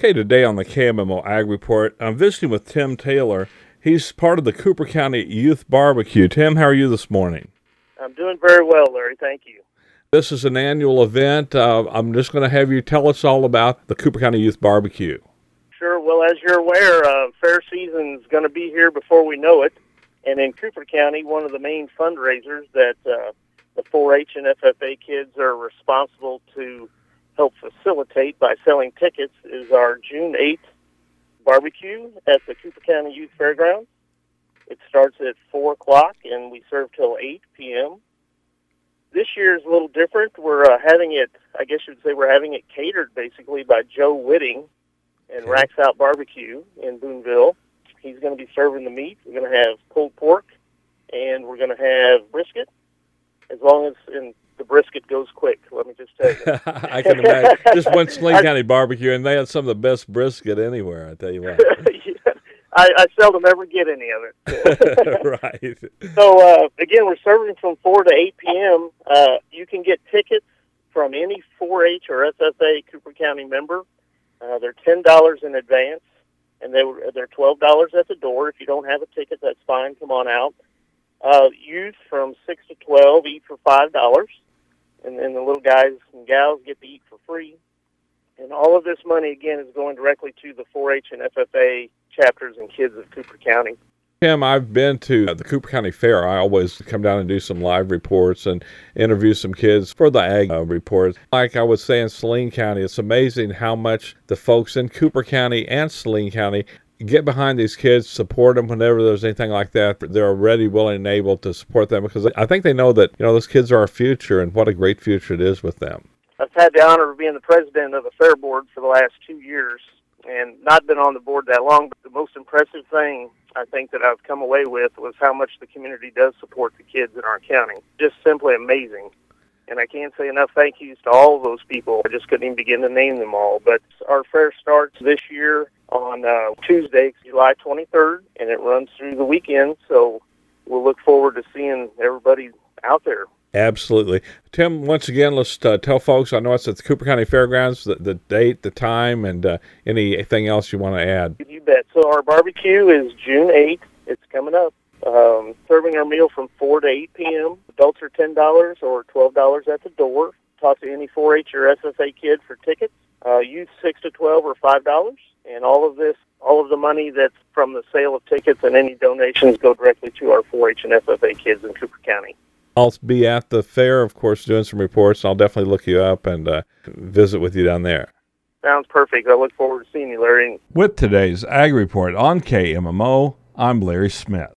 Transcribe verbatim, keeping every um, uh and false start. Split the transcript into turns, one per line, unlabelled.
Okay, today on the K M M O Ag Report, I'm visiting with Tim Taylor. He's part of the Cooper County Youth Barbecue. Tim, how are you this morning?
I'm doing very well, Larry. Thank you.
This is an annual event. Uh, I'm just going to have you tell us all about the Cooper County Youth Barbecue.
Sure. Well, as you're aware, uh, fair season's going to be here before we know it. And in Cooper County, one of the main fundraisers that uh, the four H and F F A kids are responsible to help facilitate by selling tickets is our June eighth barbecue at the Cooper County Youth Fairgrounds. It starts at four o'clock, and we serve till eight p.m. This year is a little different. We're uh, having it, I guess you'd say we're having it catered basically by Joe Whitting and
Okay.
Racks Out Barbecue in Boonville. He's going to be serving the meat. We're going to have pulled pork, and we're going to have brisket, as long as and the brisket goes quick, let me just tell you.
I can imagine. Just went to Sling County Barbecue, and they had some of the best brisket anywhere, I tell you what.
Yeah, I, I seldom ever get any of it.
Right.
So, uh, again, we're serving from four to eight p.m. Uh, you can get tickets from any four H or F F A Cooper County member. Uh, they're ten dollars in advance, and they were, they're twelve dollars at the door. If you don't have a ticket, that's fine. Come on out. Uh, youth from six to twelve eat for five dollars, and then the little guys and gals get to eat for free. And all of this money, again, is going directly to the four H and F F A chapters and kids of Cooper County.
Tim, I've been to the Cooper County Fair. I always come down and do some live reports and interview some kids for the ag uh, reports. Like I was saying, Saline County, it's amazing how much the folks in Cooper County and Saline County get behind these kids, support them whenever there's anything like that. They're ready, willing, and able to support them because I think they know that, you know, those kids are our future, and what a great future it is with them.
I've had the honor of being the president of the Fair Board for the last two years and not been on the board that long, but the most impressive thing I think that I've come away with was how much the community does support the kids in our county. Just simply amazing. And I can't say enough thank yous to all of those people. I just couldn't even begin to name them all. But our fair starts this year on uh, Tuesday, July twenty-third, and it runs through the weekend. So we'll look forward to seeing everybody out there.
Absolutely. Tim, once again, let's uh, tell folks, I know it's at the Cooper County Fairgrounds, the, the date, the time, and uh, anything else you want to add.
You bet. So our barbecue is June eighth. It's coming up. Um, serving our meal from four to eight p.m. Adults are ten dollars or twelve dollars at the door. Talk to any four H or F F A kid for tickets. Uh, youth six to twelve or five dollars. And all of this, all of the money that's from the sale of tickets and any donations go directly to our four H and F F A kids in Cooper County.
I'll be at the fair, of course, doing some reports. I'll definitely look you up and uh, visit with you down there.
Sounds perfect. I look forward to seeing you, Larry.
With today's Ag Report on K M M O, I'm Larry Smith.